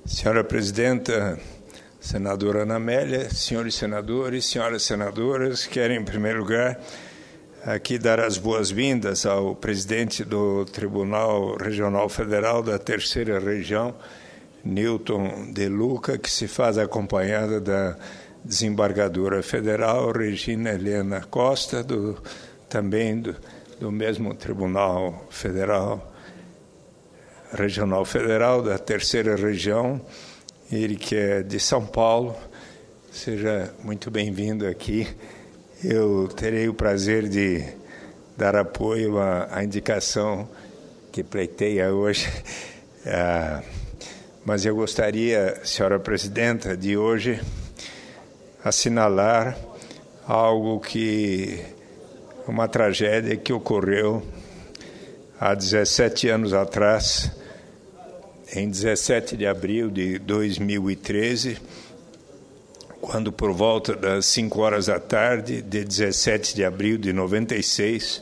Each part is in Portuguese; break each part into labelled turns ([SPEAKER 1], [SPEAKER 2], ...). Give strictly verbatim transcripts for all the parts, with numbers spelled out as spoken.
[SPEAKER 1] Senhora Presidenta, Senadora Ana Amélia, senhores senadores, senhoras senadoras, quero, em primeiro lugar, aqui dar as boas-vindas ao presidente do Tribunal Regional Federal da Terceira Região, Newton De Luca, que se faz acompanhada da desembargadora federal, Regina Helena Costa, do, também do, do mesmo Tribunal Federal, Regional Federal da Terceira Região, ele que é de São Paulo. Seja muito bem-vindo aqui. Eu terei o prazer de dar apoio à, à indicação que pleiteia hoje, ah, mas eu gostaria, senhora Presidenta, de hoje assinalar algo que, uma tragédia que ocorreu há dezessete anos atrás, em dezessete de abril de dois mil e treze, quando por volta das cinco horas da tarde de dezessete de abril de noventa e seis,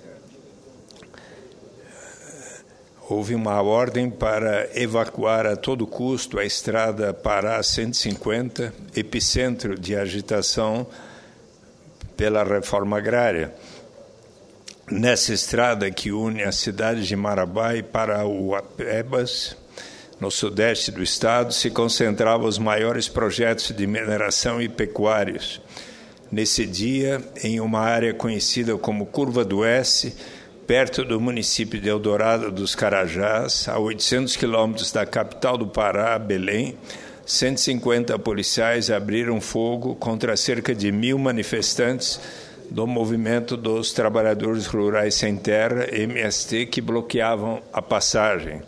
[SPEAKER 1] houve uma ordem para evacuar a todo custo a estrada Pará cento e cinquenta, epicentro de agitação pela reforma agrária. Nessa estrada que une as cidades de Marabá e Parauapebas, no sudeste do estado, se concentravam os maiores projetos de mineração e pecuários. Nesse dia, em uma área conhecida como Curva do S, perto do município de Eldorado dos Carajás, a oitocentos quilômetros da capital do Pará, Belém, cento e cinquenta policiais abriram fogo contra cerca de mil manifestantes do Movimento dos Trabalhadores Rurais Sem Terra, M S T, que bloqueavam a passagem.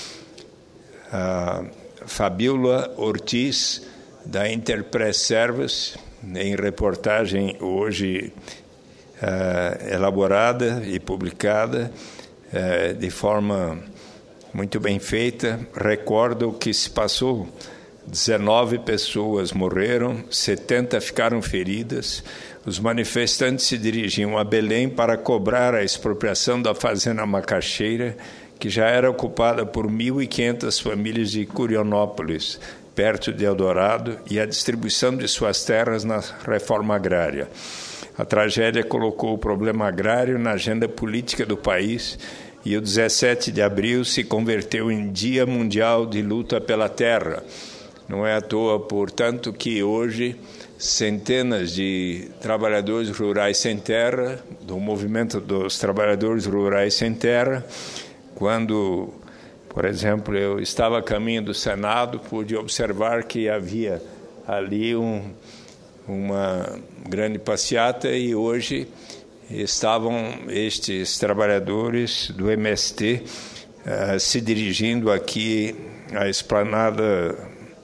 [SPEAKER 1] A Fabíola Ortiz, da Interpress Service, em reportagem hoje uh, elaborada e publicada uh, de forma muito bem feita, recorda o que se passou. dezenove pessoas morreram, setenta ficaram feridas. Os manifestantes se dirigiam a Belém para cobrar a expropriação da fazenda Macaxeira, que já era ocupada por mil e quinhentas famílias de Curionópolis, perto de Eldorado, e a distribuição de suas terras na reforma agrária. A tragédia colocou o problema agrário na agenda política do país e o dezessete de abril se converteu em Dia Mundial de Luta pela Terra. Não é à toa, portanto, que hoje centenas de trabalhadores rurais sem terra, do movimento dos trabalhadores rurais sem terra, quando, por exemplo, eu estava a caminho do Senado, pude observar que havia ali um, uma grande passeata e hoje estavam estes trabalhadores do M S T uh, se dirigindo aqui à esplanada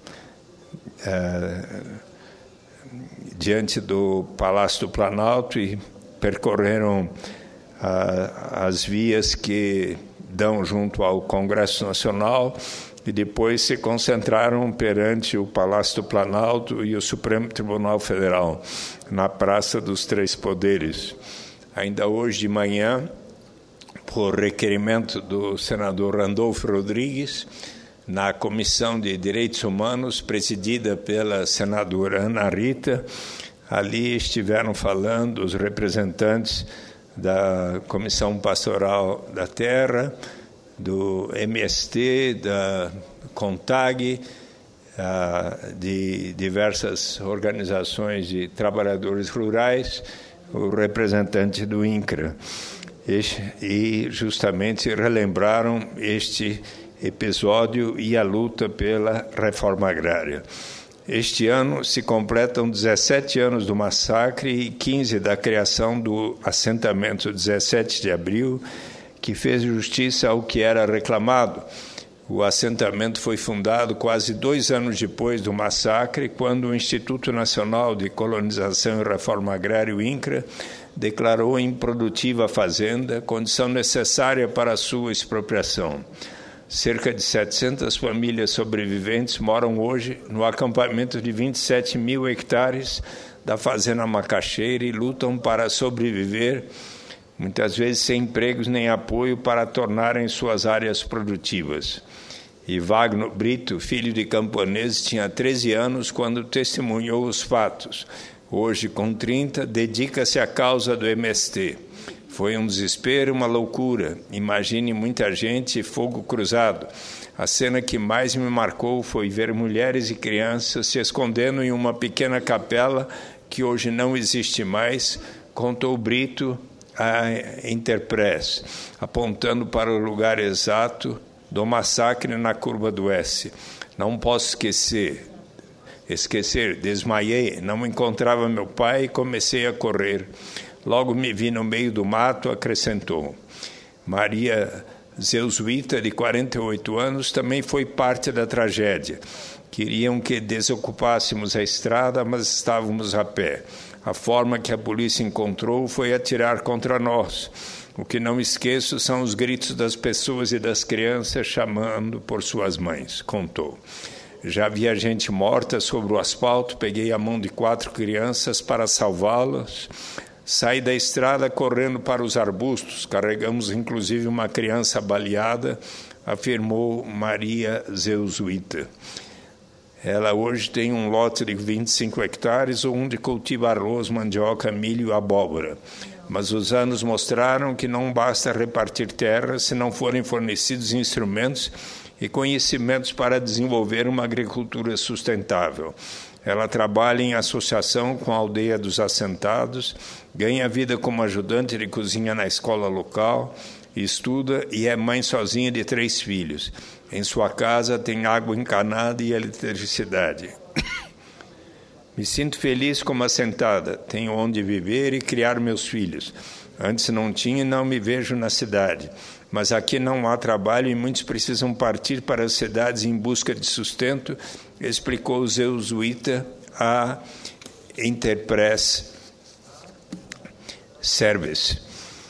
[SPEAKER 1] uh, diante do Palácio do Planalto e percorreram uh, as vias que dão junto ao Congresso Nacional e depois se concentraram perante o Palácio do Planalto e o Supremo Tribunal Federal, na Praça dos Três Poderes. Ainda hoje de manhã, por requerimento do senador Randolfo Rodrigues, na Comissão de Direitos Humanos, presidida pela senadora Ana Rita, ali estiveram falando os representantes da Comissão Pastoral da Terra, do M S T, da CONTAG, de diversas organizações de trabalhadores rurais, o representante do INCRA. E justamente relembraram este episódio e a luta pela reforma agrária. Este ano se completam dezessete anos do massacre e quinze da criação do assentamento dezessete de abril, que fez justiça ao que era reclamado. O assentamento foi fundado quase dois anos depois do massacre, quando o Instituto Nacional de Colonização e Reforma Agrária, o INCRA, declarou improdutiva a fazenda, condição necessária para a sua expropriação. Cerca de setecentas famílias sobreviventes moram hoje no acampamento de vinte e sete mil hectares da fazenda Macaxeira e lutam para sobreviver, muitas vezes sem empregos nem apoio para tornarem suas áreas produtivas. E Wagner Brito, filho de camponeses, tinha treze anos quando testemunhou os fatos. Hoje, com trinta, dedica-se à causa do M S T. Foi um desespero, uma loucura. Imagine muita gente e fogo cruzado. A cena que mais me marcou foi ver mulheres e crianças se escondendo em uma pequena capela que hoje não existe mais, contou Brito à Interpress, apontando para o lugar exato do massacre na curva do S. Não posso esquecer, esquecer, desmaiei, não encontrava meu pai e comecei a correr. Logo me vi no meio do mato, acrescentou. Maria Zeusuita, de quarenta e oito anos, também foi parte da tragédia. Queriam que desocupássemos a estrada, mas estávamos a pé. A forma que a polícia encontrou foi atirar contra nós. O que não esqueço são os gritos das pessoas e das crianças chamando por suas mães, contou. Já havia gente morta sobre o asfalto, peguei a mão de quatro crianças para salvá-las. Saí da estrada correndo para os arbustos, carregamos inclusive uma criança baleada, afirmou Maria Zeusuita. Ela hoje tem um lote de vinte e cinco hectares, onde cultiva arroz, mandioca, milho e abóbora. Mas os anos mostraram que não basta repartir terras se não forem fornecidos instrumentos e conhecimentos para desenvolver uma agricultura sustentável. Ela trabalha em associação com a Aldeia dos Assentados, ganha vida como ajudante de cozinha na escola local, estuda e é mãe sozinha de três filhos. Em sua casa tem água encanada e eletricidade. Me sinto feliz como assentada, tenho onde viver e criar meus filhos. Antes não tinha e não me vejo na cidade. Mas aqui não há trabalho e muitos precisam partir para as cidades em busca de sustento, explicou Zeusuita à Interpress Service.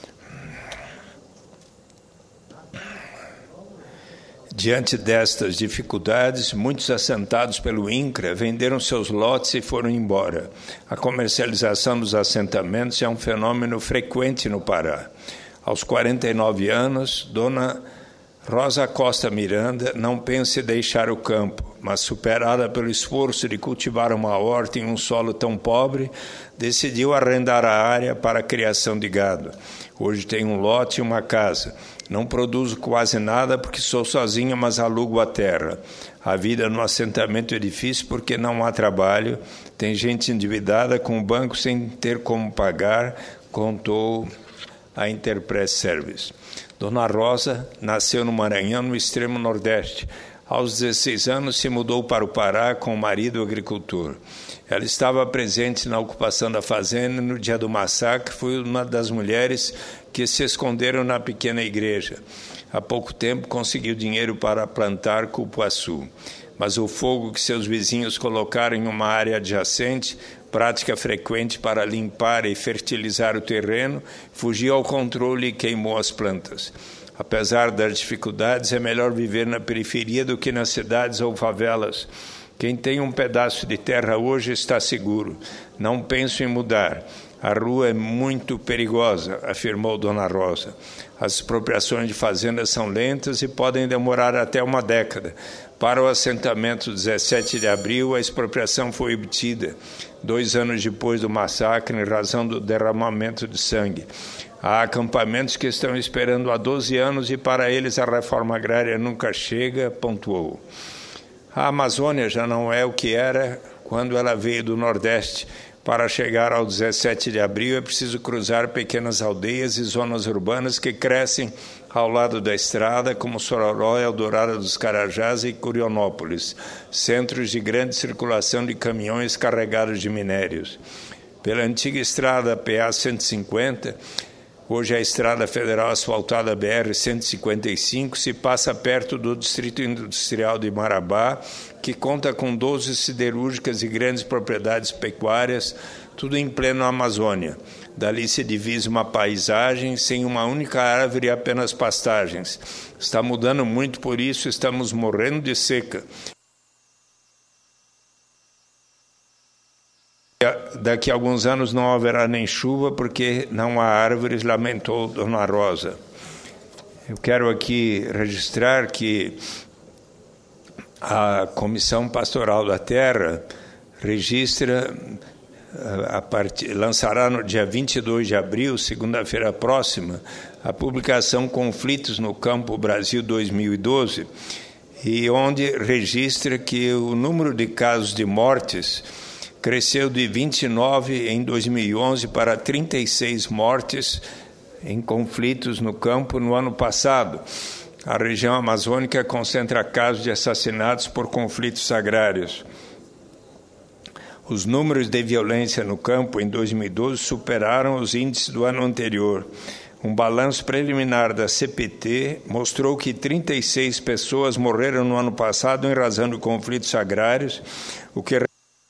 [SPEAKER 1] Diante destas dificuldades, muitos assentados pelo INCRA venderam seus lotes e foram embora. A comercialização dos assentamentos é um fenômeno frequente no Pará. Aos quarenta e nove anos, Dona Rosa Costa Miranda não pensa em deixar o campo, mas superada pelo esforço de cultivar uma horta em um solo tão pobre, decidiu arrendar a área para a criação de gado. Hoje tem um lote e uma casa. Não produzo quase nada porque sou sozinha, mas alugo a terra. A vida no assentamento é difícil porque não há trabalho. Tem gente endividada com o banco sem ter como pagar, contou a Interpress Service. Dona Rosa nasceu no Maranhão, no extremo nordeste. Aos dezesseis anos se mudou para o Pará com o marido agricultor. Ela estava presente na ocupação da fazenda no dia do massacre, foi uma das mulheres que se esconderam na pequena igreja. Há pouco tempo conseguiu dinheiro para plantar cupuaçu, mas o fogo que seus vizinhos colocaram em uma área adjacente, prática frequente para limpar e fertilizar o terreno, fugiu ao controle e queimou as plantas. Apesar das dificuldades, é melhor viver na periferia do que nas cidades ou favelas. Quem tem um pedaço de terra hoje está seguro. Não penso em mudar. A rua é muito perigosa, afirmou Dona Rosa. As expropriações de fazendas são lentas e podem demorar até uma década. Para o assentamento dezessete de abril, a expropriação foi obtida, dois anos depois do massacre, em razão do derramamento de sangue. Há acampamentos que estão esperando há doze anos e para eles a reforma agrária nunca chega, pontuou. A Amazônia já não é o que era quando ela veio do Nordeste. Para chegar ao dezessete de abril é preciso cruzar pequenas aldeias e zonas urbanas que crescem ao lado da estrada, como Sororó, Eldorado dos Carajás e Curionópolis, centros de grande circulação de caminhões carregados de minérios. Pela antiga estrada P A cento e cinquenta, hoje a estrada federal asfaltada B R cento e cinquenta e cinco se passa perto do Distrito Industrial de Marabá, que conta com doze siderúrgicas e grandes propriedades pecuárias, tudo em pleno Amazônia. Dali se divisa uma paisagem sem uma única árvore e apenas pastagens. Está mudando muito, por isso estamos morrendo de seca. Daqui a alguns anos não haverá nem chuva porque não há árvores, lamentou Dona Rosa. Eu quero aqui registrar que a Comissão Pastoral da Terra registra, a part... lançará no dia vinte e dois de abril, segunda-feira próxima, a publicação Conflitos no Campo Brasil dois mil e doze, e onde registra que o número de casos de mortes cresceu de vinte e nove em dois mil e onze para trinta e seis mortes em conflitos no campo no ano passado. A região amazônica concentra casos de assassinatos por conflitos agrários. Os números de violência no campo em dois mil e doze superaram os índices do ano anterior. Um balanço preliminar da C P T mostrou que trinta e seis pessoas morreram no ano passado em razão de conflitos agrários, o que,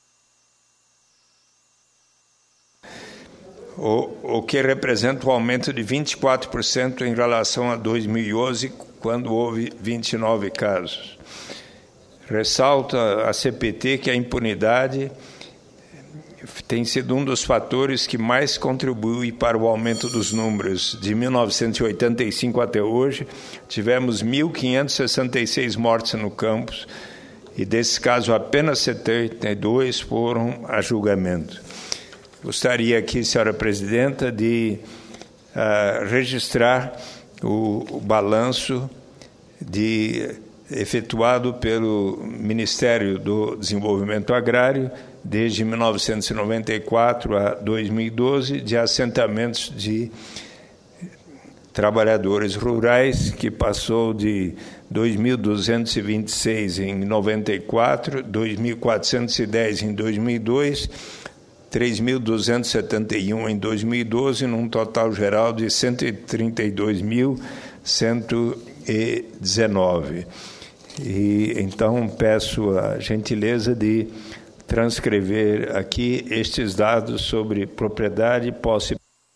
[SPEAKER 1] o, o que representa um aumento de vinte e quatro por cento em relação a dois mil e onze, quando houve vinte e nove casos. Ressalta a C P T que a impunidade tem sido um dos fatores que mais contribui para o aumento dos números. De mil novecentos e oitenta e cinco até hoje, tivemos mil quinhentos e sessenta e seis mortes no campus, e desses casos apenas setenta e dois foram a julgamento. Gostaria aqui, senhora presidenta, de uh, registrar o, o balanço de, efetuado pelo Ministério do Desenvolvimento Agrário desde mil novecentos e noventa e quatro a dois mil e doze, de assentamentos de trabalhadores rurais, que passou de dois mil duzentos e vinte e seis em noventa e quatro, dois mil quatrocentos e dez em dois mil e dois, três mil duzentos e setenta e um em dois mil e doze, num total geral de cento e trinta e dois mil cento e dezenove. E então peço a gentileza de transcrever aqui estes dados sobre propriedade e posse,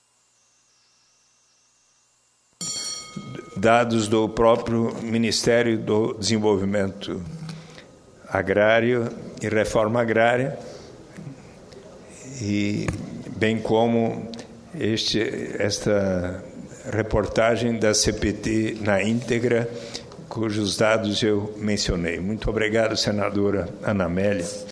[SPEAKER 1] dados do próprio Ministério do Desenvolvimento Agrário e Reforma Agrária, e bem como este, esta reportagem da C P T na íntegra, cujos dados eu mencionei. Muito obrigado, senadora Ana Amélia.